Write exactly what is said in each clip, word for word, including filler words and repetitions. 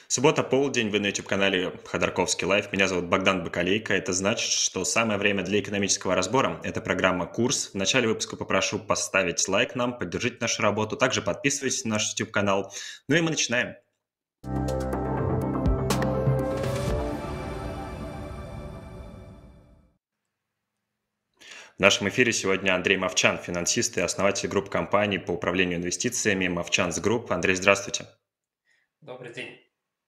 Суббота, полдень, вы на YouTube-канале Ходорковский Лайф. Меня зовут Богдан Бакалейко. Это значит, что самое время для экономического разбора. Это программа «Курс». В начале выпуска попрошу поставить лайк нам, поддержите нашу работу. Также подписывайтесь на наш YouTube-канал. Ну и мы начинаем. В нашем эфире сегодня Андрей Мовчан, финансист и основатель группы компаний по управлению инвестициями «Мовчанс Групп». Андрей, здравствуйте. Добрый день.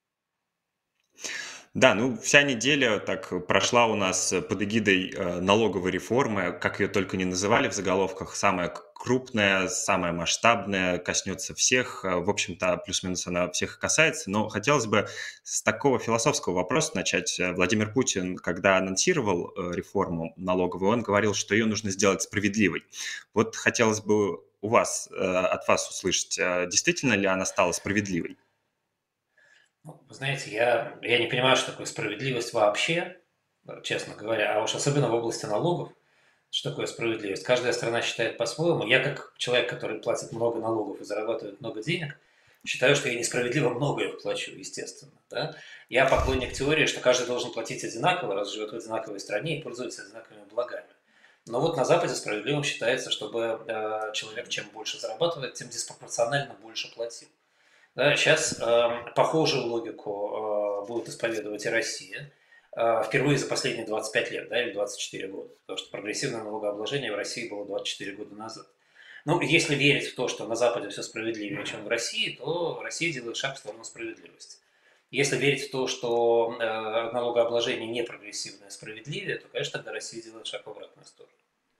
Да, ну вся неделя так прошла у нас под эгидой э, налоговой реформы, как ее только не называли в заголовках, самая к- крупная, самая масштабная, коснется всех, э, в общем-то, плюс-минус она всех касается, но хотелось бы с такого философского вопроса начать. Э, Владимир Путин, когда анонсировал э, реформу налоговую, он говорил, что ее нужно сделать справедливой. Вот хотелось бы у вас, э, от вас услышать, э, действительно ли она стала справедливой? Ну, вы знаете, я, я не понимаю, что такое справедливость вообще, э, честно говоря, а уж особенно в области налогов, что такое справедливость. Каждая страна считает по-своему. Я, как человек, который платит много налогов и зарабатывает много денег, считаю, что я несправедливо много их плачу, естественно. Да? Я поклонник теории, что каждый должен платить одинаково, раз живет в одинаковой стране и пользуется одинаковыми благами. Но вот на Западе справедливым считается, чтобы э, человек чем больше зарабатывает, тем диспропорционально больше платил. Да, сейчас э, похожую логику э, будет исповедовать и Россия. Э, впервые за последние двадцать пять лет, да, или двадцать четыре года. Потому что прогрессивное налогообложение в России было двадцать четыре года назад. Ну, если верить в то, что на Западе все справедливее, чем в России, то Россия делает шаг в сторону справедливости. Если верить в то, что э, налогообложение не прогрессивное, а справедливее, то, конечно, тогда Россия делает шаг в обратную сторону.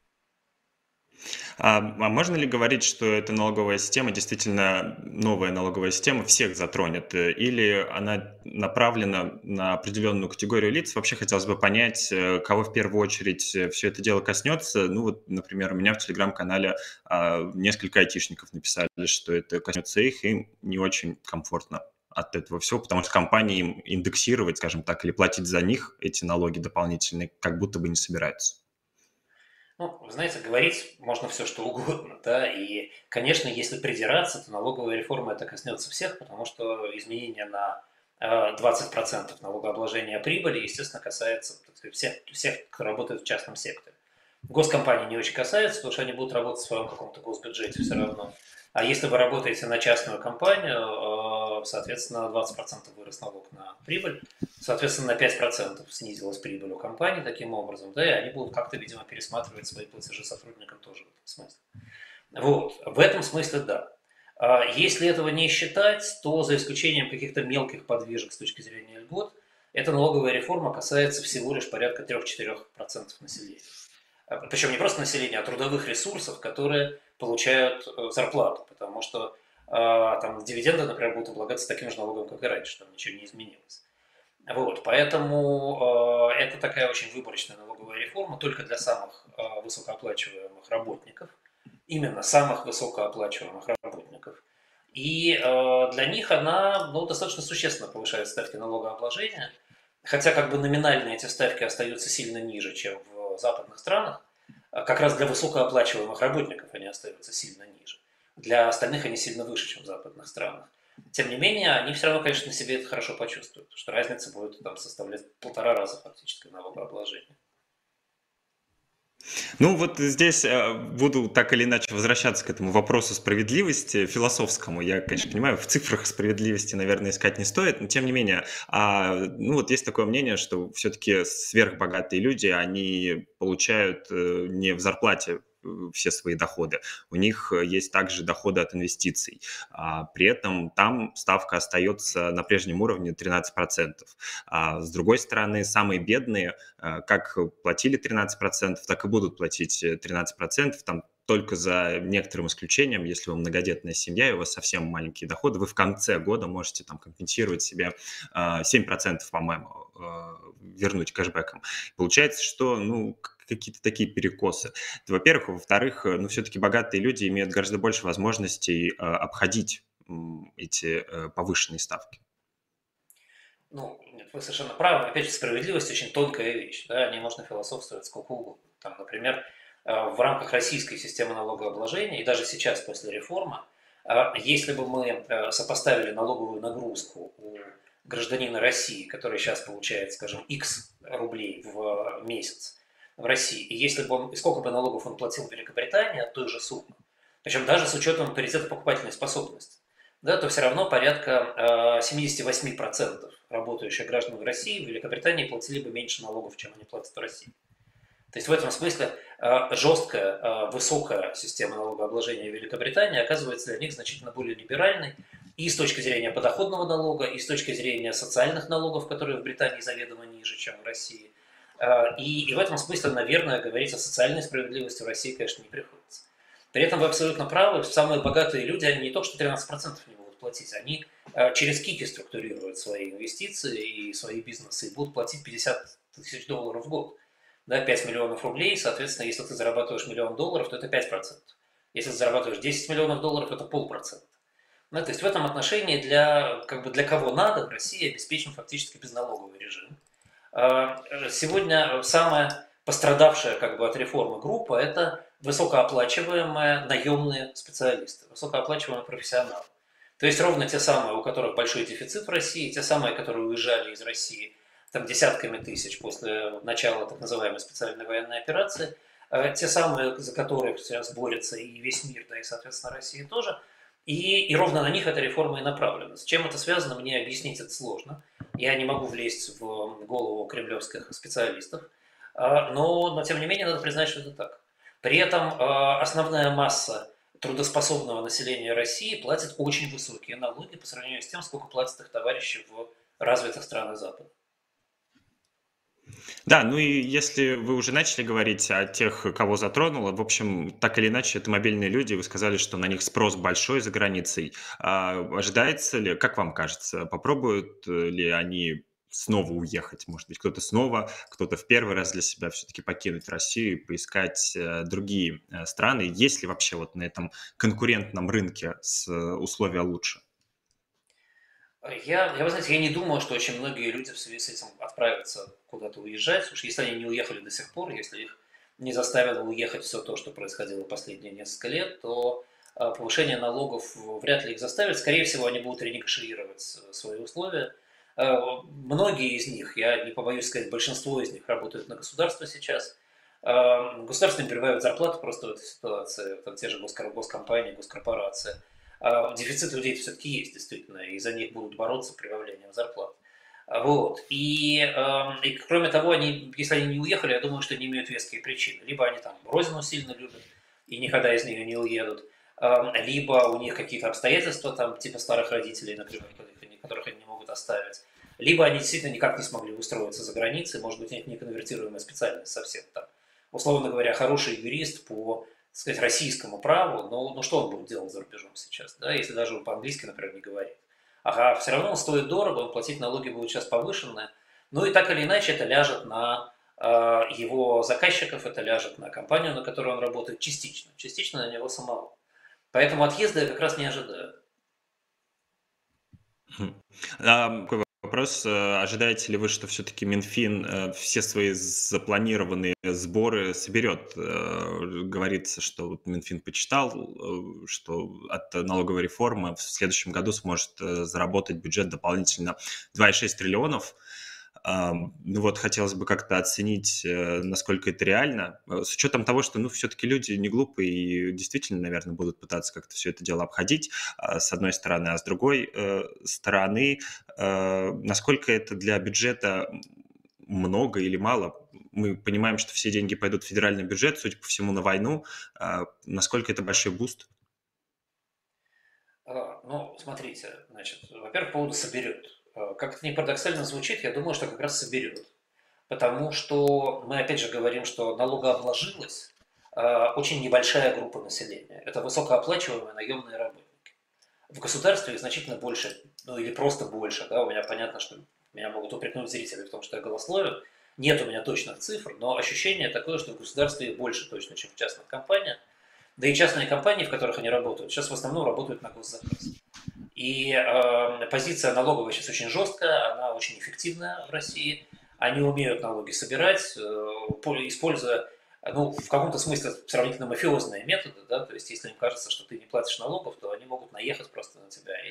А, а можно ли говорить, что эта налоговая система действительно новая налоговая система всех затронет? э, Или она направлена на определенную категорию лиц? Вообще хотелось бы понять, э, кого в первую очередь все это дело коснется. Ну вот, например, у меня в Телеграм-канале а, несколько айтишников написали, что это коснется их, им не очень комфортно от этого всего, потому что компании им индексировать, скажем так, или платить за них эти налоги дополнительные, как будто бы не собираются. Ну, вы знаете, говорить можно все что угодно, да, и, конечно, если придираться, то налоговая реформа это коснется всех, потому что изменение на э, двадцать процентов налогообложения прибыли, естественно, касается так сказать, всех, всех, кто работает в частном секторе. Госкомпании не очень касается, потому что они будут работать в своем каком-то госбюджете все равно. А если вы работаете на частную компанию, э, соответственно, двадцать процентов вырос налог на прибыль, соответственно, на пять процентов снизилась прибыль у компании таким образом, да, и они будут как-то, видимо, пересматривать свои платежи сотрудникам тоже в этом смысле. Вот, в этом смысле да. А если этого не считать, то за исключением каких-то мелких подвижек с точки зрения льгот, эта налоговая реформа касается всего лишь порядка три-четыре процента населения. Причем не просто населения, а трудовых ресурсов, которые получают э, зарплату, потому что э, там дивиденды, например, будут облагаться таким же налогом, как и раньше, там ничего не изменилось. Вот, поэтому э, это такая очень выборочная налоговая реформа только для самых э, высокооплачиваемых работников, именно самых высокооплачиваемых работников. И э, для них она ну, достаточно существенно повышает ставки налогообложения, хотя как бы номинально эти ставки остаются сильно ниже, чем в западных странах, а как раз для высокооплачиваемых работников они остаются сильно ниже. Для остальных они сильно выше, чем в западных странах. Тем не менее, они все равно, конечно, на себе это хорошо почувствуют, потому что разница будет там составлять полтора раза фактически налогообложения. Ну, вот здесь э, буду так или иначе возвращаться к этому вопросу справедливости философскому. Я, конечно, понимаю, в цифрах справедливости, наверное, искать не стоит, но тем не менее, а, ну вот есть такое мнение, что все-таки сверхбогатые люди, они получают э, не в зарплате э, все свои доходы. У них э, есть также доходы от инвестиций. А при этом там ставка остается на прежнем уровне тринадцать процентов. А с другой стороны, самые бедные э, как платили тринадцать процентов, так и будут платить э, тринадцать процентов, там только за некоторым исключением, если вы многодетная семья и у вас совсем маленькие доходы, вы в конце года можете там компенсировать себе э, семь процентов, по-моему, э, вернуть кэшбэком. Получается, что, ну, какие-то такие перекосы. Это, во-первых. Во-вторых, э, ну, все-таки богатые люди имеют гораздо больше возможностей э, обходить м, эти э, повышенные ставки. Ну, нет, вы совершенно правы. Опять же, справедливость очень тонкая вещь. Да? О ней можно философствовать сколько угодно. Там, например, э, в рамках российской системы налогообложения, и даже сейчас после реформы, э, если бы мы э, сопоставили налоговую нагрузку у гражданина России, который сейчас получает, скажем, X рублей в месяц в России, и если бы он, и сколько бы налогов он платил в Великобритании от той же суммы, причем даже с учетом паритета покупательной способности, да, то все равно порядка семьдесят восемь процентов работающих граждан в России в Великобритании платили бы меньше налогов, чем они платят в России. То есть в этом смысле жесткая, высокая система налогообложения в Великобритании оказывается для них значительно более либеральной и с точки зрения подоходного налога, и с точки зрения социальных налогов, которые в Британии заведомо ниже, чем в России. И, и в этом смысле, наверное, говорить о социальной справедливости в России, конечно, не приходится. При этом вы абсолютно правы, самые богатые люди, они не то что тринадцать процентов не будут платить, они через кики структурируют свои инвестиции и свои бизнесы и будут платить пятьдесят тысяч долларов в год. Да, пять миллионов рублей, соответственно, если ты зарабатываешь миллион долларов, то это пять процентов. Если ты зарабатываешь десять миллионов долларов, то это полпроцента. Да, то есть в этом отношении для, как бы для кого надо в России обеспечен фактически безналоговый режим. Сегодня самая пострадавшая как бы от реформы группа – это высокооплачиваемые наемные специалисты, высокооплачиваемые профессионалы. То есть ровно те самые, у которых большой дефицит в России, те самые, которые уезжали из России там, десятками тысяч после начала так называемой специальной военной операции, те самые, за которых сейчас борется и весь мир, да и, соответственно, Россия тоже. И, и ровно на них эта реформа и направлена. С чем это связано, мне объяснить это сложно. Я не могу влезть в голову кремлевских специалистов. Но, но тем не менее, надо признать, что это так. При этом основная масса трудоспособного населения России платит очень высокие налоги по сравнению с тем, сколько платят их товарищи в развитых странах Запада. Да, ну и если вы уже начали говорить о тех, кого затронуло, в общем, так или иначе, это мобильные люди, вы сказали, что на них спрос большой за границей. А ожидается ли, как вам кажется, попробуют ли они снова уехать? Может быть, кто-то снова, кто-то в первый раз для себя все-таки покинуть Россию и поискать другие страны? Есть ли вообще вот на этом конкурентном рынке с условия лучше? Я, я, вы знаете, я не думаю, что очень многие люди в связи с этим отправятся куда-то уезжать. Уж если они не уехали до сих пор, если их не заставило уехать все то, что происходило последние несколько лет, то повышение налогов вряд ли их заставит. Скорее всего, они будут ренегошировать свои условия. Многие из них, я не побоюсь сказать, большинство из них работают на государство сейчас. Государство им прибавит зарплату просто в этой ситуации, там те же госкомпании, госкорпорации. Дефицит людей все-таки есть, действительно, и за них будут бороться прибавлением зарплат. Вот. И, и кроме того, они, если они не уехали, я думаю, что они имеют веские причины. Либо они там родину сильно любят и никогда из нее не уедут, либо у них какие-то обстоятельства, там, типа старых родителей, например, которых они не могут оставить, либо они действительно никак не смогли устроиться за границей, может быть, у них неконвертируемая специальность совсем там. Условно говоря, хороший юрист по, так сказать, российскому праву, но ну, что он будет делать за рубежом сейчас, да, если даже он по-английски, например, не говорит. Ага, все равно он стоит дорого, он платить налоги будут сейчас повышенные, ну и так или иначе это ляжет на э, его заказчиков, это ляжет на компанию, на которой он работает частично, частично на него самого. Поэтому отъезда я как раз не ожидаю. А, такой вопрос. Ожидаете ли вы, что все-таки Минфин все свои запланированные сборы соберет? Говорится, что вот Минфин почитал, что от налоговой реформы в следующем году сможет заработать бюджет дополнительно два и шесть триллионов. Ну вот, хотелось бы как-то оценить, насколько это реально, с учетом того, что, ну, все-таки люди не глупые и действительно, наверное, будут пытаться как-то все это дело обходить, с одной стороны, а с другой стороны, насколько это для бюджета много или мало? Мы понимаем, что все деньги пойдут в федеральный бюджет, судя по всему, на войну. Насколько это большой буст? Ну, смотрите, значит, во-первых, по поводу соберет. Как это не парадоксально звучит, я думаю, что как раз соберет. Потому что мы опять же говорим, что налогообложилась очень небольшая группа населения. Это высокооплачиваемые наемные работники. В государстве их значительно больше, ну или просто больше. Да? У меня понятно, что меня могут упрекнуть зрители в том, что я голословен. Нет у меня точных цифр, но ощущение такое, что в государстве их больше точно, чем в частных компаниях. Да и частные компании, в которых они работают, сейчас в основном работают на госзаказ. И э, позиция налоговая сейчас очень жесткая, она очень эффективная в России. Они умеют налоги собирать, э, используя, ну, в каком-то смысле сравнительно мафиозные методы. Да? То есть, если им кажется, что ты не платишь налогов, то они могут наехать просто на тебя и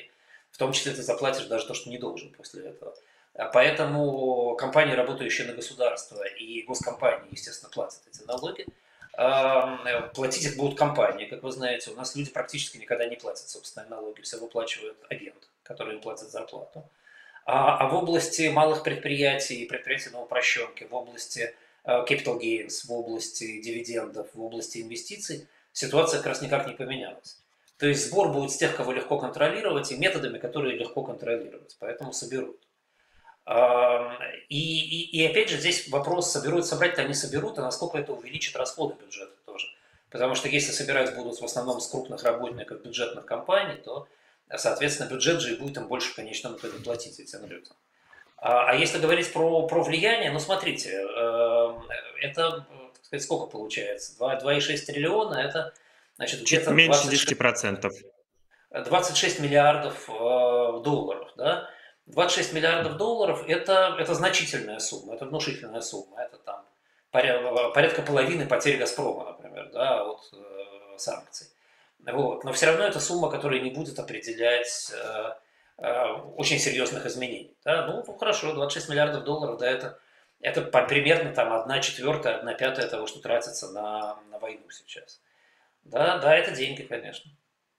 В том числе ты заплатишь даже то, что не должен после этого. А Поэтому компании, работающие на государство, и госкомпании, естественно, платят эти налоги. А, Платить их будут компании, как вы знаете. У нас люди практически никогда не платят собственные налоги, все выплачивает агент, который им платит зарплату. А, а в области малых предприятий, предприятий на упрощенке, в области э, capital gains, в области дивидендов, в области инвестиций ситуация как раз никак не поменялась. То есть сбор будет с тех, кого легко контролировать, и методами, которые легко контролировать. Поэтому соберут. А, И, и, и опять же здесь вопрос, соберут, собрать-то они соберут, а насколько это увеличит расходы бюджета тоже. Потому что если собирать будут в основном с крупных работников бюджетных компаний, то, соответственно, бюджет же и будет им больше в конечном итоге платить этим людям. А, а если говорить про, про влияние, ну смотрите, э, это, так сказать, сколько получается? два и шесть триллиона, это значит Чуть где-то меньше двадцать шесть десяти процентов. двадцать шесть миллиардов э, долларов, да? двадцать шесть миллиардов долларов это, это значительная сумма, это внушительная сумма, это там поря- порядка половины потерь «Газпрома», например, да, от э, санкций. Вот. Но все равно это сумма, которая не будет определять э, э, очень серьезных изменений. Да? Ну, ну, хорошо, двадцать шесть миллиардов долларов, да, это, это по- примерно там одна четвертая, одна пятая того, что тратится на, на войну сейчас. Да, да, это деньги, конечно.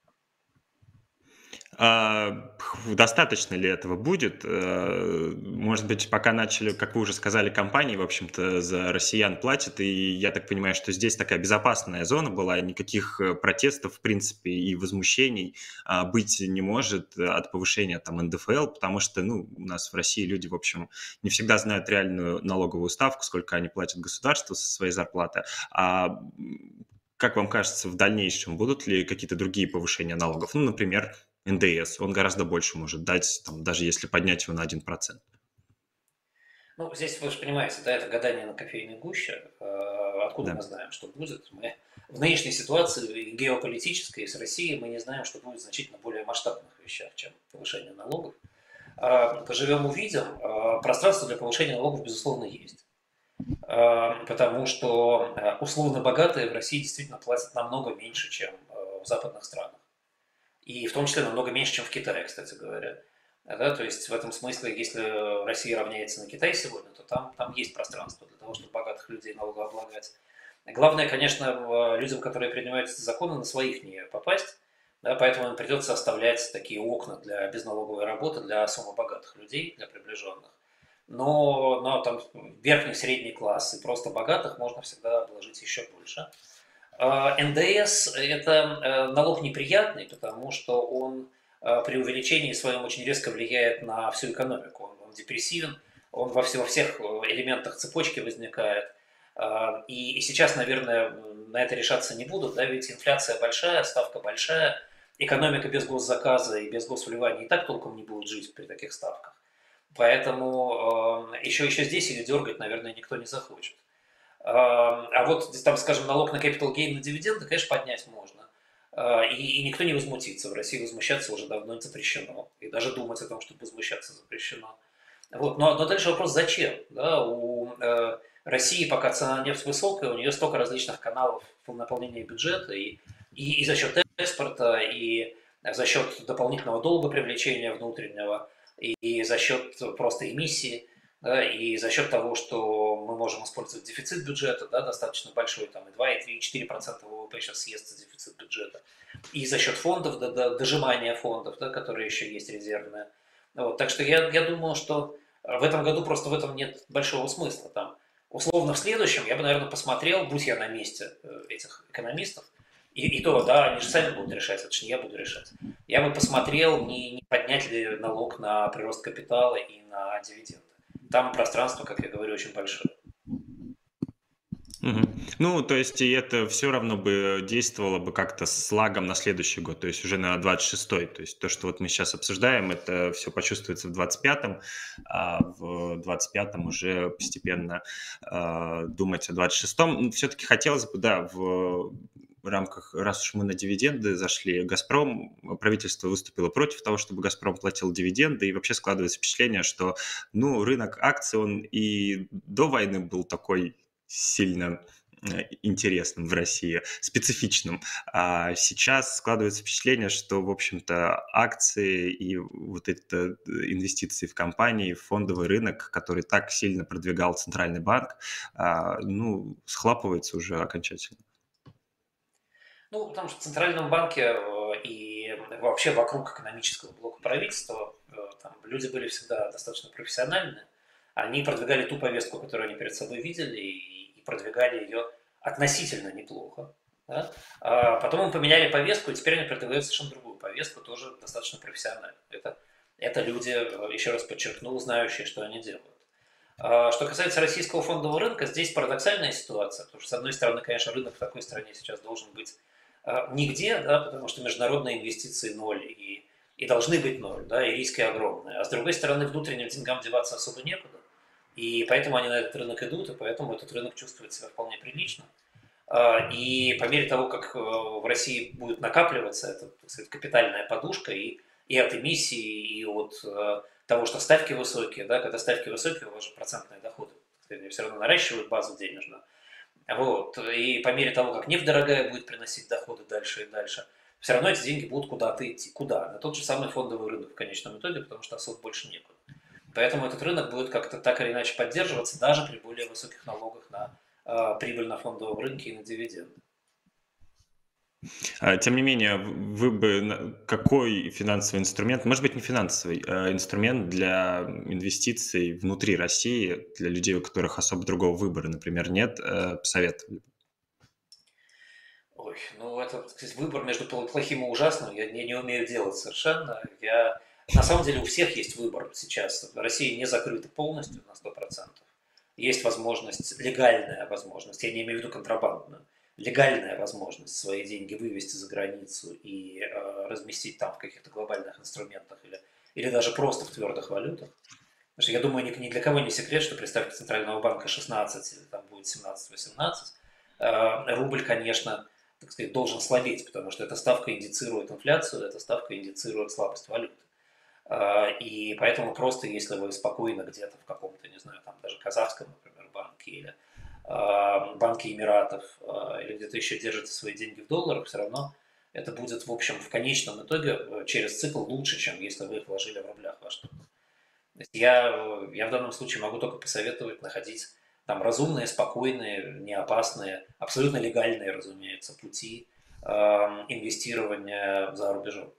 А, пх, достаточно ли этого будет? Э, Может быть, пока начали, как вы уже сказали, компании, в общем-то, за россиян платят, и я так понимаю, что здесь такая безопасная зона была, никаких э, протестов, в принципе, и возмущений а, быть не может от повышения там эн дэ эф эл, потому что, ну, у нас в России люди, в общем, не всегда знают реальную налоговую ставку, сколько они платят государству со своей зарплаты. А м, как вам кажется, в дальнейшем будут ли какие-то другие повышения налогов? Ну, например, эн дэ эс, он гораздо больше может дать, там, даже если поднять его на один процент. Ну, здесь вы же понимаете, да, это гадание на кофейной гуще. Э, Откуда Да. мы знаем, что будет? Мы в нынешней ситуации и геополитической с Россией мы не знаем, что будет в значительно более масштабных вещах, чем повышение налогов. А, Поживем, увидим. А, Пространство для повышения налогов, безусловно, есть. А, Потому что э, условно богатые в России действительно платят намного меньше, чем э, в западных странах. И в том числе намного меньше, чем в Китае, кстати говоря. Да, то есть в этом смысле, если Россия равняется на Китай сегодня, то там, там есть пространство для того, чтобы богатых людей налогооблагать. Главное, конечно, людям, которые принимают эти законы, на своих не попасть, да, поэтому им придется оставлять такие окна для безналоговой работы для особо богатых людей, для приближенных. Но, но там верхний, средний класс и просто богатых можно всегда обложить еще больше. эн дэ эс – это э, налог неприятный, потому что он э, при увеличении своем очень резко влияет на всю экономику. Он, он депрессивен, он во, все, во всех элементах цепочки возникает. Э, И, и сейчас, наверное, на это решаться не будут, да, ведь инфляция большая, ставка большая, экономика без госзаказа и без госвливания и так толком не будет жить при таких ставках. Поэтому э, еще, еще здесь или дергать, наверное, никто не захочет. А вот там, скажем, налог на capital gain на дивиденды, конечно, поднять можно. И, и никто не возмутится. В России возмущаться уже давно запрещено. И даже думать о том, чтобы возмущаться, запрещено. Вот. Но, но дальше вопрос, зачем? Да, у э, России пока цена на нефть высокая, у нее столько различных каналов наполнения бюджета, и, и, и за счет экспорта, и за счет дополнительного долга привлечения внутреннего, и, и за счет просто эмиссии. Да, и за счет того, что мы можем использовать дефицит бюджета, да, достаточно большой, там и два, и три, и четыре процента вэ вэ пэ сейчас съестся дефицит бюджета, и за счет фондов, да, да, дожимания фондов, да, которые еще есть резервные. Вот, так что я, я думаю, что в этом году просто в этом нет большого смысла. Там, условно, в следующем я бы, наверное, посмотрел, будь я на месте этих экономистов, и, и то, да, они же сами будут решать, это же не я буду решать. Я бы посмотрел, не, не поднять ли налог на прирост капитала и на дивиденды. Там пространство, как я говорю, очень большое. Мгм. Ну, то есть и это все равно бы действовало бы как-то с лагом на следующий год, то есть уже на двадцать шестой. То есть то, что вот мы сейчас обсуждаем, это все почувствуется в двадцать пятом, а в двадцать пятом уже постепенно а, думать о двадцать шестом. Все-таки хотелось бы, да, в рамках, раз уж мы на дивиденды зашли, «Газпром», правительство выступило против того, чтобы «Газпром» платил дивиденды, и вообще складывается впечатление, что, ну, рынок акций, он и до войны был такой сильно э, интересным в России, специфичным. А сейчас складывается впечатление, что, в общем-то, акции и вот это э, инвестиции в компании, в фондовый рынок, который так сильно продвигал Центральный банк, а, ну, схлапывается уже окончательно. Ну, потому что в Центральном банке э, и вообще вокруг экономического блока правительства э, там люди были всегда достаточно профессиональны. Они продвигали ту повестку, которую они перед собой видели, и, и продвигали ее относительно неплохо. Да? А потом мы поменяли повестку, и теперь они продвигают совершенно другую повестку, тоже достаточно профессионально. Это, это люди, э, еще раз подчеркну, знающие, что они делают. А что касается российского фондового рынка, здесь парадоксальная ситуация, потому что, с одной стороны, конечно, рынок в такой стране сейчас должен быть а, нигде, да, потому что международные инвестиции ноль, и, и должны быть ноль, да, и риски огромные. А с другой стороны, внутренним деньгам деваться особо некуда, и поэтому они на этот рынок идут, и поэтому этот рынок чувствует себя вполне прилично. А, И по мере того, как э, в России будет накапливаться эта, так сказать, капитальная подушка и, и от эмиссии, и от э, того, что ставки высокие, да, когда ставки высокие, у вас же процентные доходы, они все равно наращивают базу денежную. Вот. И по мере того, как нефть дорогая будет приносить доходы дальше и дальше, все равно эти деньги будут куда-то идти. Куда? На тот же самый фондовый рынок в конечном итоге, потому что особо больше некуда. Поэтому этот рынок будет как-то так или иначе поддерживаться даже при более высоких налогах на э, прибыль на фондовом рынке и на дивиденды. А, Тем не менее, в- вы бы на- какой финансовый инструмент, может быть, не финансовый, а инструмент для инвестиций внутри России, для людей, у которых особо другого выбора, например, нет, э, посоветовали? Ой, ну это, так сказать, выбор между плохим и ужасным я не, не умею делать совершенно. Я, на самом деле у всех есть выбор сейчас. Россия не закрыта полностью на сто процентов. Есть возможность, легальная возможность, я не имею в виду контрабандную, легальная возможность свои деньги вывести за границу и э, разместить там в каких-то глобальных инструментах или, или даже просто в твердых валютах. Потому что я думаю, ни, ни для кого не секрет, что при ставке Центрального банка шестнадцать или там будет семнадцать-восемнадцать, э, рубль, конечно, так сказать, должен слабеть, потому что эта ставка индицирует инфляцию, эта ставка индицирует слабость валюты. А, И поэтому просто, если вы спокойно где-то в каком-то, не знаю, там даже казахском, например, банке или а, банке Эмиратов а, или где-то еще держите свои деньги в долларах, все равно это будет, в общем, в конечном итоге э, через цикл лучше, чем если вы их вложили в рублях во что-то. То есть я, э, я в данном случае могу только посоветовать находить там разумные, спокойные, неопасные, абсолютно легальные, разумеется, пути э, инвестирования за рубежом.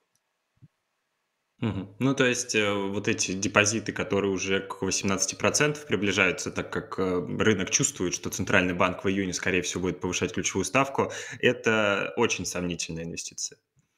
Мгм. Ну, то есть э, вот эти депозиты, которые уже к восемнадцати процентам приближаются, так как э, рынок чувствует, что Центральный банк в июне, скорее всего, будет повышать ключевую ставку, это очень сомнительная инвестиция.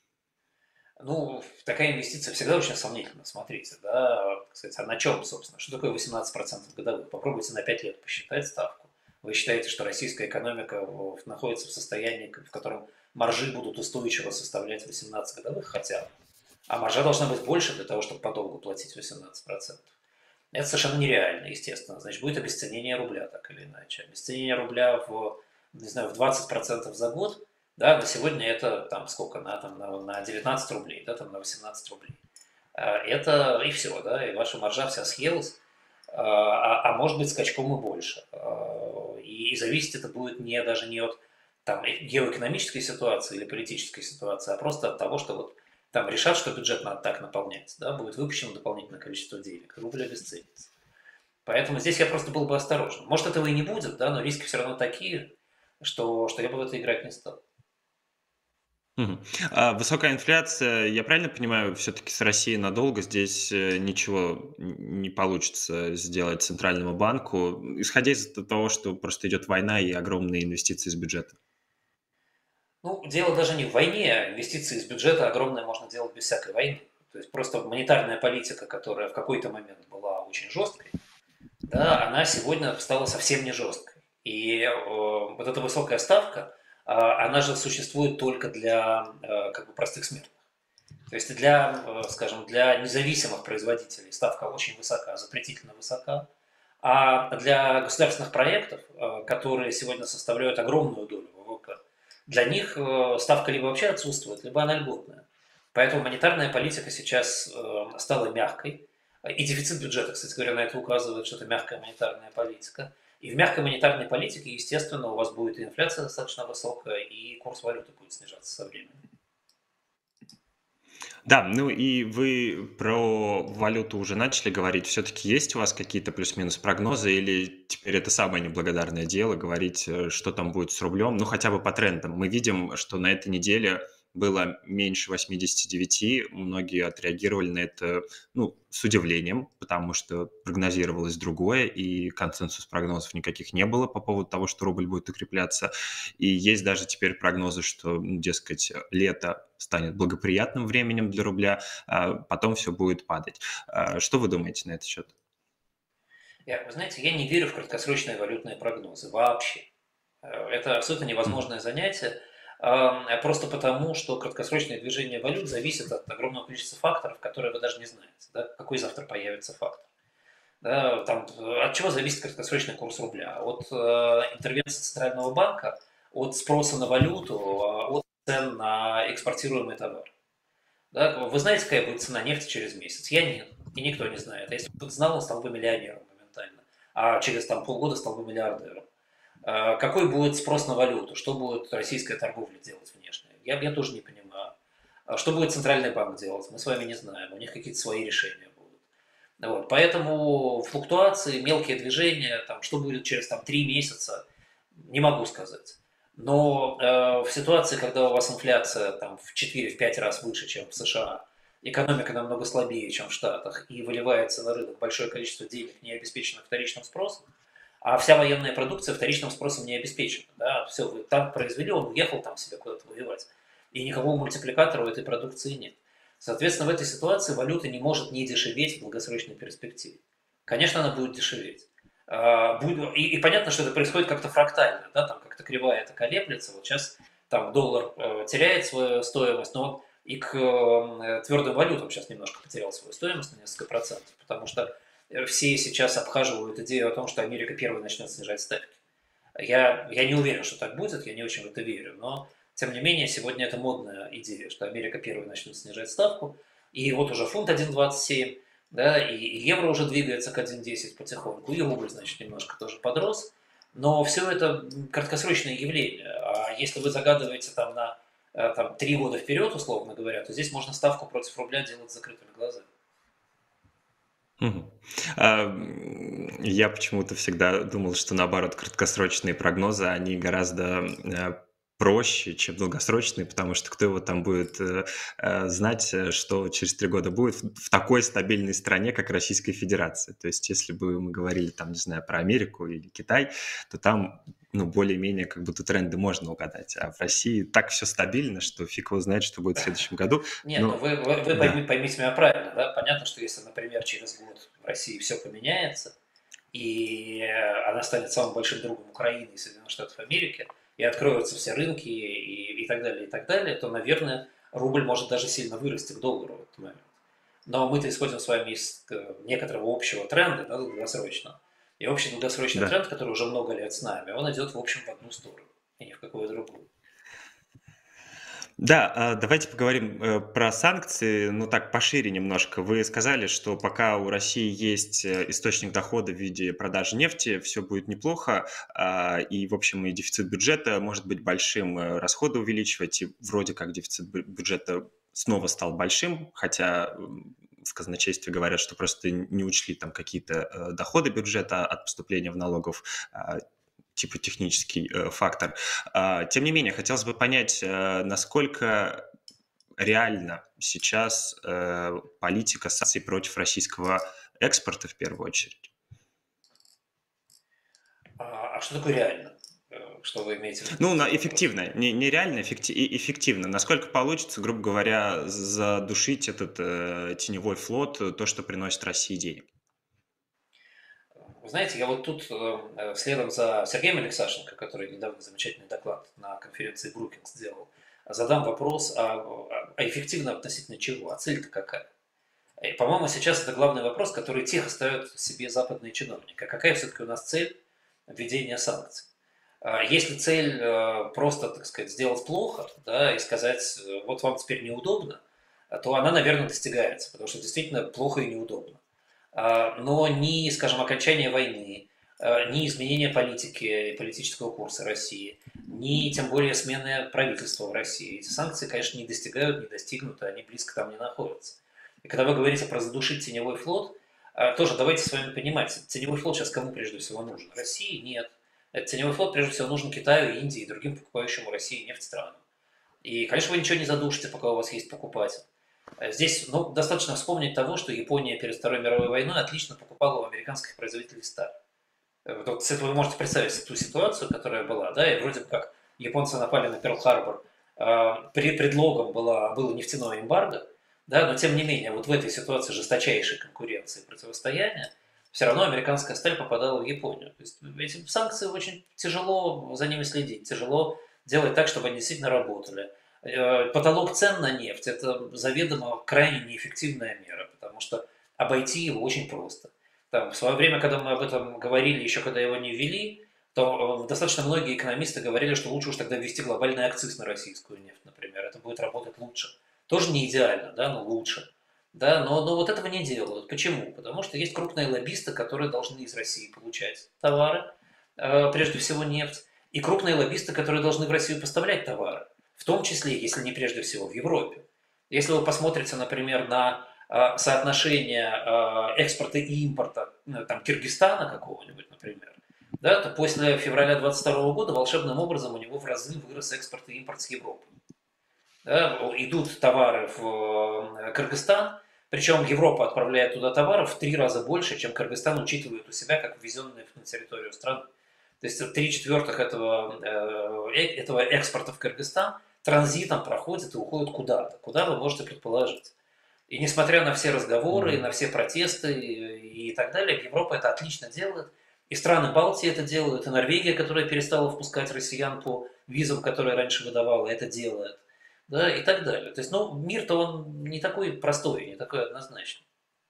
Ну, такая инвестиция всегда очень сомнительна, смотрите, да, так сказать, а на чем, собственно, что такое восемнадцать процентов годовых? Попробуйте на пять лет посчитать ставку. Вы считаете, что российская экономика в- находится в состоянии, в котором маржи будут устойчиво составлять восемнадцать годовых хотя бы, а маржа должна быть больше для того, чтобы подолгу платить восемнадцать процентов. Это совершенно нереально, естественно. Значит, будет обесценение рубля, так или иначе. Обесценение рубля в, не знаю, в двадцать процентов за год, да, на сегодня это там сколько, на, там, на, на девятнадцать рублей, да, там на восемнадцать рублей. А, Это и все, да, и ваша маржа вся съелась, а, а может быть скачком и больше. А, И, и зависеть это будет не даже не от там, геоэкономической ситуации или политической ситуации, а просто от того, что вот там решат, что бюджет надо так наполнять, да, будет выпущено дополнительное количество денег, рубль обесценится. Поэтому здесь я просто был бы осторожен. Может, этого и не будет, да, но риски все равно такие, что, что я бы в это играть не стал. Мгм. А высокая инфляция, я правильно понимаю, все-таки с Россией надолго здесь э, ничего н- не получится сделать Центральному банку, исходя из того, что просто идет война и огромные инвестиции из бюджета? Ну, дело даже не в войне, а инвестиции из бюджета огромное можно делать без всякой войны. То есть просто монетарная политика, которая в какой-то момент была очень жесткой, да, она сегодня стала совсем не жесткой. И э, вот эта высокая ставка, а, она же существует только для э, как бы простых смертных. То есть для, э, скажем, для независимых производителей ставка очень высока, запретительно высока. А для государственных проектов, э, которые сегодня составляют огромную долю вэ вэ пэ, для них э, ставка либо вообще отсутствует, либо она льготная. Поэтому монетарная политика сейчас э, стала мягкой. И дефицит бюджета, кстати говоря, на это указывает, что это мягкая монетарная политика. И в мягкой монетарной политике, естественно, у вас будет и инфляция достаточно высокая, и курс валюты будет снижаться со временем. Да, ну и вы про валюту уже начали говорить. Все-таки есть у вас какие-то плюс-минус прогнозы или теперь это самое неблагодарное дело говорить, э, что там будет с рублем, ну хотя бы по трендам. Мы видим, что на этой неделе было меньше восемьдесят девять, многие отреагировали на это, ну, с удивлением, потому что прогнозировалось другое, и консенсус прогнозов никаких не было по поводу того, что рубль будет укрепляться. И есть даже теперь прогнозы, что, ну, дескать, лето станет благоприятным временем для рубля, а потом все будет падать. А Что вы думаете на этот счет? Я, вы знаете, я не верю в краткосрочные валютные прогнозы вообще. Э, Это абсолютно Мгм. невозможное занятие, ам, э, просто потому, что краткосрочное движение валют зависит от огромного количества факторов, которые вы даже не знаете, да, какой завтра появится фактор. Да, там, э, от чего зависит краткосрочный курс рубля? От э, интервенции Центрального банка, от спроса на валюту, а, от цен на экспортируемый товар. Да, вы знаете, какая будет цена нефти через месяц? Я нет. И никто не знает. А если бы кто-то знал, он стал бы миллионером моментально. А через там, полгода стал бы миллиардером. А какой будет спрос на валюту? Что будет российская торговля делать внешне? Я, я тоже не понимаю. А что будет Центральный банк делать? Мы с вами не знаем. У них какие-то свои решения будут. Вот. Поэтому флуктуации, мелкие движения, там, что будет через там, три месяца, не могу сказать. Но э, в ситуации, когда у вас инфляция там, в четыре-пять раз выше, чем в США, экономика намного слабее, чем в Штатах, и выливается на рынок большое количество денег, не обеспеченных вторичным спросом, а вся военная продукция вторичным спросом не обеспечена. Да? Все, вы танк произвели, он уехал там себе куда-то воевать. И никакого мультипликатора у этой продукции нет. Соответственно, в этой ситуации валюта не может не дешеветь в долгосрочной перспективе. Конечно, она будет дешеветь. А, будет- И, и понятно, что это происходит как-то фрактально, да, там как-то кривая это колеблется. Вот сейчас там доллар э, теряет свою стоимость, но он и к э, твердым валютам сейчас немножко потерял свою стоимость на несколько процентов, потому что э, все сейчас обхаживают идею о том, что Америка первой начнет снижать ставки. Я, я не уверен, что так будет, я не очень в это верю, но тем не менее сегодня это модная идея, что Америка первой начнет снижать ставку, и вот уже фунт один двадцать семь, да, и, и евро уже двигается к один десять потихоньку, и рубль, значит, немножко тоже подрос, но все это краткосрочное явление, а если вы загадываете там на э, там, три года вперед, условно говоря, то здесь можно ставку против рубля делать с закрытыми глазами. Мгм. А, м, Я почему-то всегда думал, что наоборот, краткосрочные прогнозы, они гораздо э, проще, чем долгосрочные, потому что кто его там будет э, э, знать, э, что через три года будет в в такой стабильной стране, как Российская Федерация. То есть, если бы мы говорили там, не знаю, про Америку или Китай, то там, ну, более-менее как будто тренды можно угадать. А в России так все стабильно, что фиг его знает, что будет в следующем году. Нет, ну Но вы, вы, вы да, пойми- поймите меня правильно, да? Понятно, что если, например, через год в России все поменяется, и э, она станет самым большим другом Украины и Соединенных Штатов Америки, и откроются все рынки и, и так далее, и так далее, то, наверное, рубль может даже сильно вырасти к доллару в этот момент. Но мы-то исходим с вами из э, некоторого общего тренда, да, долгосрочного. И общий долгосрочный да. тренд, который уже много лет с нами, он идет, в общем, в одну сторону, и ни в какую другую. Да, а, давайте поговорим э, про санкции, ну так пошире немножко. Вы сказали, что пока у России есть э, источник дохода в виде продажи нефти, все будет неплохо, а, и, в общем, и дефицит бюджета может быть большим, э, расходы увеличивать, и вроде как дефицит бю- бюджета снова стал большим, хотя м, в казначействе говорят, что просто не учли там какие-то э, доходы бюджета от поступления в налогов, а, типа технический э, фактор. А, Тем не менее, хотелось бы понять, э, насколько реально сейчас э, политика санкций против российского экспорта в первую очередь. А, а что такое реально? Э, Что вы имеете в виду Ну, под на этим вопросом? эффективно, не, не реально, эффекти- и эффективно. Насколько получится, грубо говоря, задушить этот э, теневой флот, э, то, что приносит России денег. Вы знаете, я вот тут э, э, следом за Сергеем Алексашенко, который недавно замечательный доклад на конференции Brookings сделал, задам вопрос, а, а- а эффективно относительно чего? А цель-то какая? И, по-моему, сейчас это главный вопрос, который тихо ставят себе западные чиновники. А какая все-таки у нас цель введения санкций? А если цель э, просто, так сказать, сделать плохо, да, и сказать, э, вот вам теперь неудобно, а, то она, наверное, достигается, потому что действительно плохо и неудобно. А, но ни, скажем, окончание войны, ни изменения политики и политического курса России, ни тем более смены правительства в России. Эти санкции, конечно, не достигают, не достигнуты, они близко там не находятся. И когда вы говорите про задушить теневой флот, тоже давайте с вами понимать, теневой флот сейчас кому прежде всего нужен? России нет. Этот теневой флот прежде всего нужен Китаю, Индии и другим покупающим у России нефть странам. И, конечно, вы ничего не задушите, пока у вас есть покупатель. Здесь ну, достаточно вспомнить того, что Япония перед Второй мировой войной отлично покупала у американских производителей сталь. Вот с этого вы можете представить ту ситуацию, которая была, да, и вроде как японцы напали на Перл-Харбор, при предлогом было, было нефтяное эмбарго, да, но тем не менее, вот в этой ситуации жесточайшей конкуренции и противостояния, все равно американская сталь попадала в Японию. То есть эти санкции очень тяжело за ними следить, тяжело делать так, чтобы они действительно работали. Потолок цен на нефть – это заведомо крайне неэффективная мера, потому что обойти его очень просто. Там, в свое время, когда мы об этом говорили, еще когда его не ввели, то достаточно многие экономисты говорили, что лучше уж тогда ввести глобальный акциз на российскую нефть, например. Это будет работать лучше. Тоже не идеально, да, но лучше. Да, но, но вот этого не делают. Почему? Потому что есть крупные лоббисты, которые должны из России получать товары, прежде всего нефть, и крупные лоббисты, которые должны в Россию поставлять товары, в том числе, если не прежде всего, в Европе. Если вы посмотрите, например, на соотношение экспорта и импорта там, Киргизстана какого-нибудь, например, да, то после февраля двадцать второго года волшебным образом у него в разы вырос экспорт и импорт с Европы. Да, идут товары в Кыргызстан, причем Европа отправляет туда товаров в три раза больше, чем Кыргызстан учитывает у себя как ввезенные на территорию страны. То есть три четвертых этого, этого экспорта в Кыргызстан транзитом проходит и уходит куда-то. Куда вы можете предположить? И несмотря на все разговоры, mm-hmm. на все протесты и, и так далее, Европа это отлично делает. И страны Балтии это делают, и Норвегия, которая перестала впускать россиян по визам, которые раньше выдавала, это делает. Да, и так далее. То есть, ну, мир-то он не такой простой, не такой однозначный.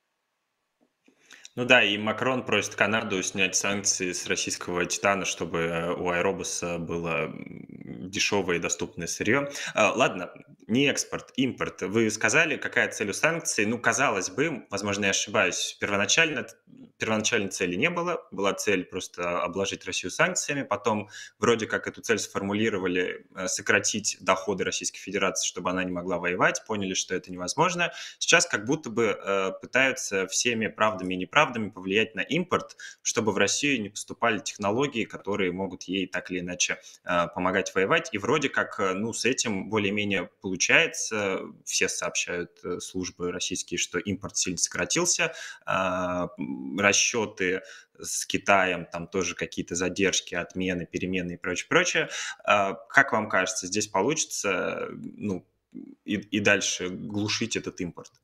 Ну да, и Макрон просит Канаду снять санкции с российского титана, чтобы у Аэробуса было дешевое и доступное сырье. Ладно, не экспорт, импорт. Вы сказали, какая цель у санкций? Ну, казалось бы, возможно, я ошибаюсь, первоначально, первоначальной цели не было. Была цель просто обложить Россию санкциями. Потом вроде как эту цель сформулировали, сократить доходы Российской Федерации, чтобы она не могла воевать. Поняли, что это невозможно. Сейчас как будто бы пытаются всеми правдами и неправдами повлиять на импорт, чтобы в Россию не поступали технологии, которые могут ей так или иначе э, помогать воевать. И вроде как, ну, с этим более-менее получается. Все сообщают э, службы российские, что импорт сильно сократился. Э, расчеты с Китаем, там тоже какие-то задержки, отмены, перемены и прочее, прочее. Э, как вам кажется, здесь получится, ну, и, и дальше глушить этот импорт?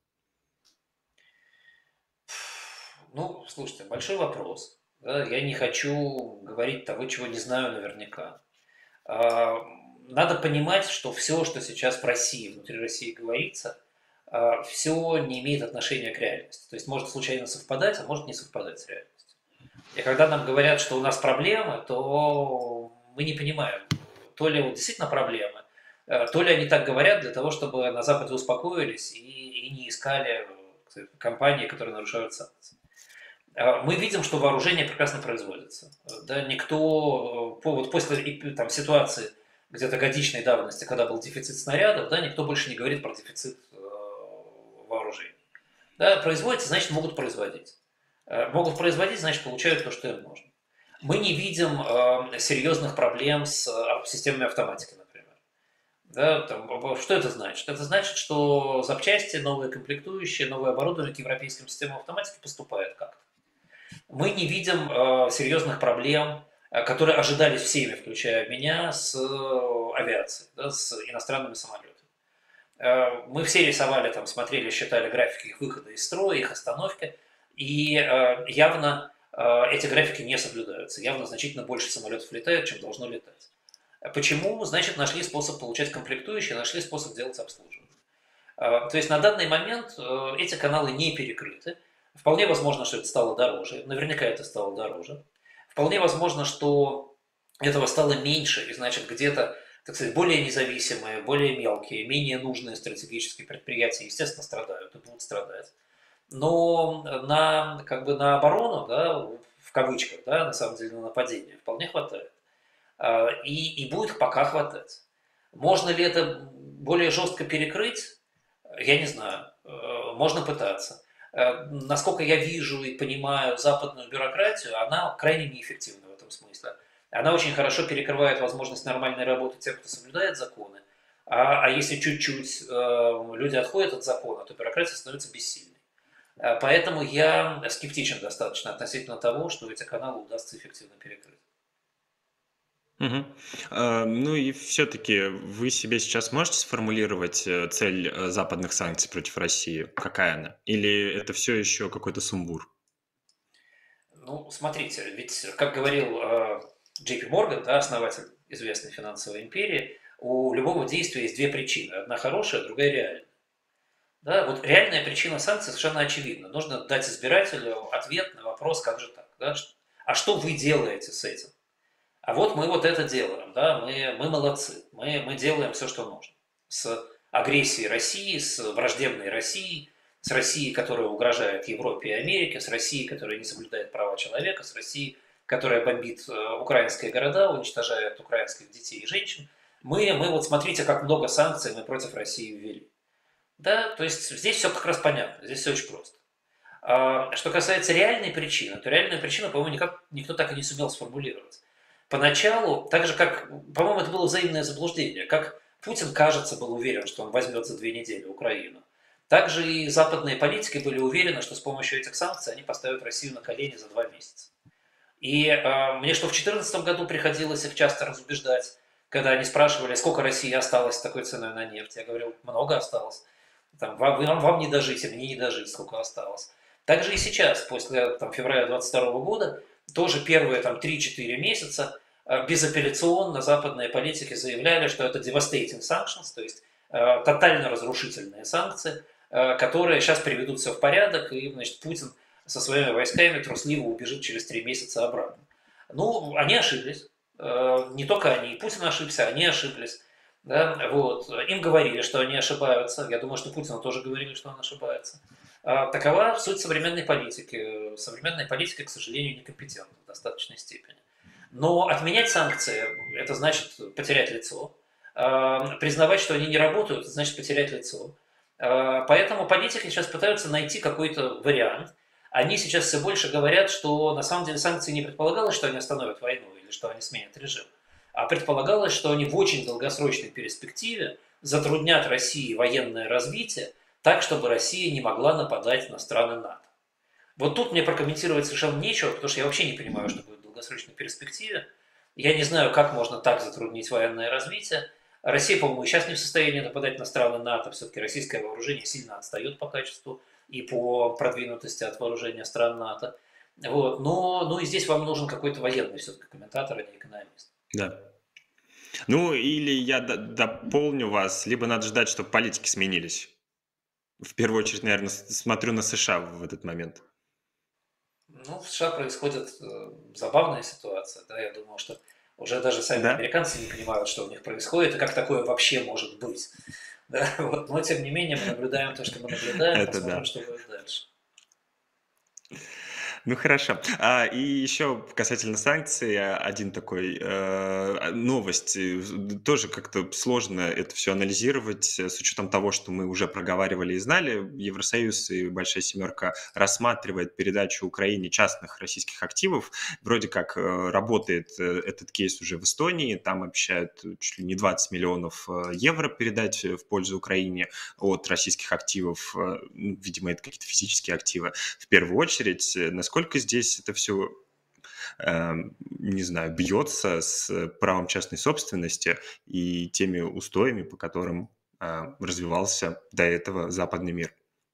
Ну, слушайте, большой вопрос. Да, я не хочу говорить того, чего не знаю наверняка. Надо понимать, что все, что сейчас в России, внутри России говорится, все не имеет отношения к реальности. То есть может случайно совпадать, а может не совпадать с реальностью. И когда нам говорят, что у нас проблемы, то мы не понимаем, то ли вот действительно проблемы, то ли они так говорят для того, чтобы на Западе успокоились и, и не искали компании, которые нарушают санкции. Мы видим, что вооружение прекрасно производится. Да, никто, вот после там, ситуации где-то годичной давности, когда был дефицит снарядов, да, никто больше не говорит про дефицит э, вооружений. Да, производится, значит, могут производить. Могут производить, значит, получают то, что им нужно. Мы не видим э, серьезных проблем с э, системами автоматики, например. Да, там, что это значит? Это значит, что запчасти, новые комплектующие, новое оборудование к европейским системам автоматики поступает как-то. Мы не видим э, серьезных проблем, э, которые ожидались всеми, включая меня, с э, авиацией, да, с иностранными самолетами. Э, мы все рисовали, там, смотрели, считали графики их выхода из строя, их остановки, и э, явно э, эти графики не соблюдаются. Явно значительно больше самолетов летает, чем должно летать. Почему? Значит, нашли способ получать комплектующие, нашли способ делать обслуживание. Э, то есть на данный момент э, эти каналы не перекрыты. Вполне возможно, что это стало дороже. Наверняка это стало дороже. Вполне возможно, что этого стало меньше, и значит где-то, так сказать, более независимые, более мелкие, менее нужные стратегические предприятия, естественно, страдают и будут страдать. Но на, как бы на оборону, да, в кавычках, да, на самом деле на нападение, вполне хватает. А, И, и будет пока хватать. Можно ли это более жестко перекрыть? Я не знаю. Э, Можно пытаться. Э, Насколько я вижу и понимаю западную бюрократию, она крайне неэффективна в этом смысле. Она очень хорошо перекрывает возможность нормальной работы тех, кто соблюдает законы. А, а если чуть-чуть э, люди отходят от закона, то бюрократия становится бессильной. Э, Поэтому я скептичен достаточно относительно того, что эти каналы удастся эффективно перекрыть. Мгм. А, Ну и все-таки вы себе сейчас можете сформулировать э, цель э, западных санкций против России? Какая она? Или это все еще какой-то сумбур? Ну, смотрите, ведь, как говорил э, Джей Пи Морган, да, основатель известной финансовой империи, у любого действия есть две причины. Одна хорошая, другая реальная. Да, вот реальная причина санкций совершенно очевидна. Нужно дать избирателю ответ на вопрос, как же так. Да? ш- А что вы делаете с этим? А вот мы вот это делаем, да, мы, мы молодцы, мы, мы делаем все, что нужно. С агрессией России, с враждебной Россией, с Россией, которая угрожает Европе и Америке, с Россией, которая не соблюдает права человека, с Россией, которая бомбит э, украинские города, уничтожает украинских детей и женщин. Мы, мы вот смотрите, как много санкций мы против России ввели. Да, то есть здесь все как раз понятно, здесь все очень просто. А что касается реальной причины, то реальную причину, по-моему, никак, никто так и не сумел сформулировать. Поначалу, так же как, по-моему, это было взаимное заблуждение, как Путин, кажется, был уверен, что он возьмет за две недели Украину, также и западные политики были уверены, что с помощью этих санкций они поставят Россию на колени за два месяца. И э, мне что в две тысячи четырнадцатом году приходилось их часто разубеждать, когда они спрашивали, сколько России осталось с такой ценой на нефть. Я говорил, много осталось. Там, вам, вам, вам не дожить, а мне не дожить, сколько осталось. Также и сейчас, после там, февраля двадцать второго года, тоже первые там, три-четыре месяца э, безапелляционно западные политики заявляли, что это devastating sanctions, то есть э, тотально разрушительные санкции, э, которые сейчас приведут все в порядок, и значит, Путин со своими войсками трусливо убежит через три месяца обратно. Ну, они ошиблись. Э, Не только они, и Путин ошибся, они ошиблись. Да, вот. Им говорили, что они ошибаются. Я думаю, что Путину тоже говорили, что он ошибается. А, Такова суть современной политики. Современная политика, к сожалению, некомпетентна в достаточной степени. Но отменять санкции – это значит потерять лицо. А, Признавать, что они не работают – это значит потерять лицо. А, Поэтому политики сейчас пытаются найти какой-то вариант. Они сейчас все больше говорят, что на самом деле санкции не предполагалось, что они остановят войну или что они сменят режим, а предполагалось, что они в очень долгосрочной перспективе затруднят России военное развитие так, чтобы Россия не могла нападать на страны НАТО. Вот тут мне прокомментировать совершенно нечего, потому что я вообще не понимаю, что будет в долгосрочной перспективе. Я не знаю, как можно так затруднить военное развитие. Россия, по-моему, и сейчас не в состоянии нападать на страны НАТО. Все-таки российское вооружение сильно отстает по качеству и по продвинутости от вооружения стран НАТО. Вот. Но, ну и здесь вам нужен какой-то военный все-таки комментатор, а не экономист. Да. Ну, или я д- дополню вас, либо надо ждать, чтобы политики сменились. В первую очередь, наверное, с- смотрю на США в этот момент. Ну, в США происходит э, забавная ситуация, да, я думаю, что уже даже сами Да, американцы не понимают, что у них происходит и как такое вообще может быть. Да, вот. Но тем не менее мы наблюдаем то, что мы наблюдаем, это посмотрим, да. что будет дальше. Ну хорошо. А, и еще касательно санкций, а, один такой э, новость. Э, Тоже как-то сложно это все анализировать э, с учетом того, что мы уже проговаривали и знали. Евросоюз и Большая Семерка рассматривает передачу Украине частных российских активов. Вроде как э, работает э, этот кейс уже в Эстонии. Там обещают чуть ли не двадцать миллионов э, евро передать в пользу Украине от российских активов. Э, ну, Видимо, это какие-то физические активы в первую очередь. Э, Насколько здесь это все, не знаю, бьется с правом частной собственности и теми устоями, по которым э, развивался до этого западный мир?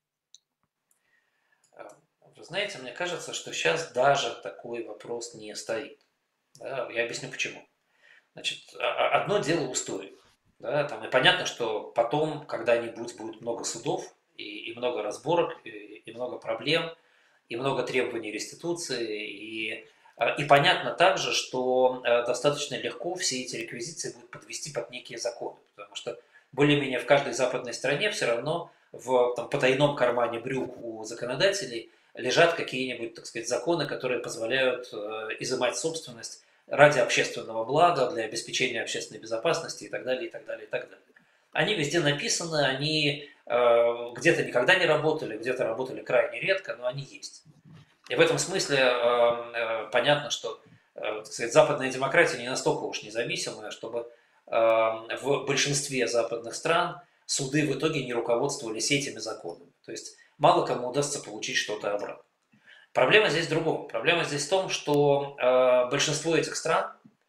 А, Вы знаете, мне кажется, что сейчас даже такой вопрос не стоит. Да, я объясню почему. Значит, а- а- одно дело устой. Да, там, и понятно, что потом, когда-нибудь будет много судов, и, и много разборок, и, и много проблем, и много требований реституции, и, а, и понятно также, что э, достаточно легко все эти реквизиции будут подвести под некие законы, потому что более-менее в каждой западной стране все равно в там, потайном кармане брюк у законодателей лежат какие-нибудь, так сказать, законы, которые позволяют изымать собственность ради общественного блага, для обеспечения общественной безопасности и так далее, и так далее, и так далее. Они везде написаны, они э, где-то никогда не работали, где-то работали крайне редко, но они есть. И в этом смысле э, э, понятно, что э, так сказать, западная демократия не настолько уж независимая, чтобы э, в большинстве западных стран суды в итоге не руководствовались этими законами. То есть мало кому удастся получить что-то обратно. Проблема здесь в другом. Проблема здесь в том, что э, большинство этих стран,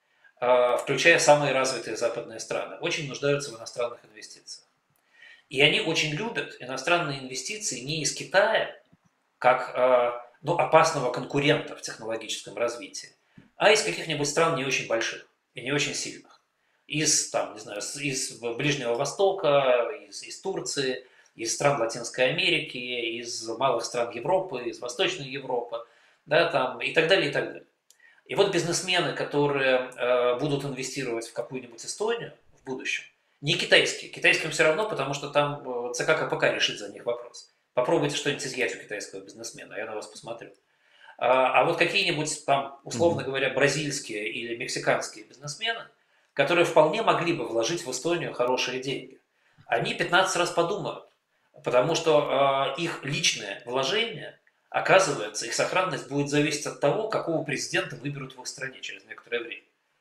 э, включая самые развитые западные страны, очень нуждаются в иностранных инвестициях. И они очень любят иностранные инвестиции не из Китая, как э, ну, опасного конкурента в технологическом развитии, а из каких-нибудь стран не очень больших и не очень сильных. Из, там, не знаю, из Ближнего Востока, из, из Турции, из стран Латинской Америки, из малых стран Европы, из Восточной Европы, да, там, и так далее, и так далее. И вот бизнесмены, которые э, будут инвестировать в какую-нибудь Эстонию в будущем, не китайские. Китайским все равно, потому что там ЦК КПК решит за них вопрос. Попробуйте что-нибудь изъять у китайского бизнесмена, я на вас посмотрю. А, а вот какие-нибудь там, условно говоря, бразильские или мексиканские бизнесмены, которые вполне могли бы вложить в Эстонию хорошие деньги, они пятнадцать раз подумают, потому что э, их личное вложение, оказывается, их сохранность будет зависеть от того, какого президента выберут в их стране через некоторое время.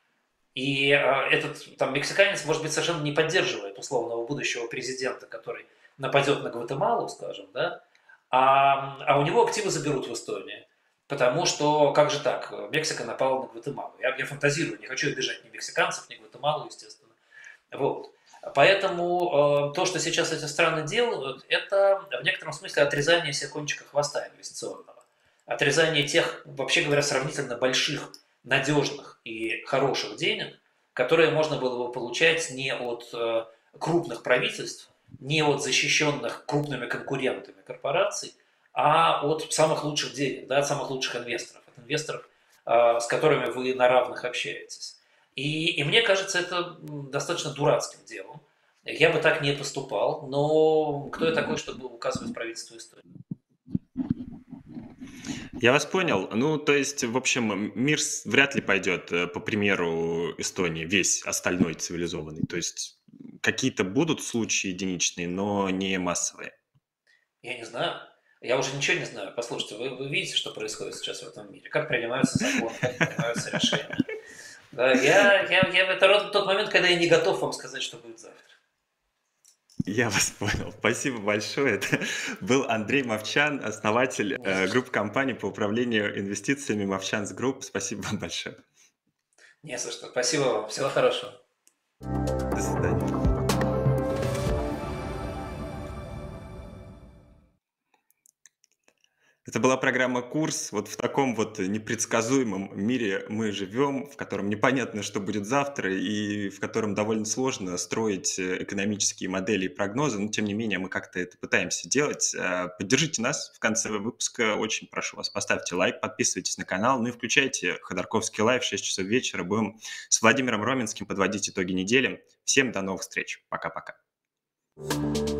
И э, этот там мексиканец, может быть, совершенно не поддерживает условного будущего президента, который нападет на Гватемалу, скажем, да, а, а у него активы заберут в Эстонии. Потому что, как же так, Мексика напала на Гватемалу. Я, я фантазирую, не хочу обижать ни мексиканцев, ни Гватемалу, естественно. Вот. Поэтому э, то, что сейчас эти страны делают, это в некотором смысле отрезание себе кончика хвоста инвестиционного. Отрезание тех, вообще говоря, сравнительно больших, надежных и хороших денег, которые можно было бы получать не от э, крупных правительств, не от защищенных крупными конкурентами корпораций, а от самых лучших денег, да, от самых лучших инвесторов, от инвесторов, э, с которыми вы на равных общаетесь. И, и мне кажется, это достаточно дурацким делом. Я бы так не поступал, но кто я такой, чтобы указывать правительству Эстонии? Я вас понял. Ну, то есть, в общем, мир вряд ли пойдет по примеру Эстонии, весь остальной цивилизованный. То есть, какие-то будут случаи единичные, но не массовые. Я не знаю. Я уже ничего не знаю. Послушайте, вы, вы видите, что происходит сейчас в этом мире? Как принимаются законы, как принимаются решения. Да, я, я, я, это тот момент, когда я не готов вам сказать, что будет завтра. Я вас понял. Спасибо большое. Это был Андрей Мовчан, основатель э, группы компаний по управлению инвестициями Mavchans Group. Спасибо вам большое. Не за что. Спасибо вам. Всего хорошего. До свидания. Это была программа «Курс». Вот в таком вот непредсказуемом мире мы живем, в котором непонятно, что будет завтра, и в котором довольно сложно строить экономические модели и прогнозы, но тем не менее мы как-то это пытаемся делать. Поддержите нас в конце выпуска, очень прошу вас, поставьте лайк, подписывайтесь на канал, ну и включайте Ходорковский лайв в шесть часов вечера. Будем с Владимиром Роменским подводить итоги недели. Всем до новых встреч. Пока-пока.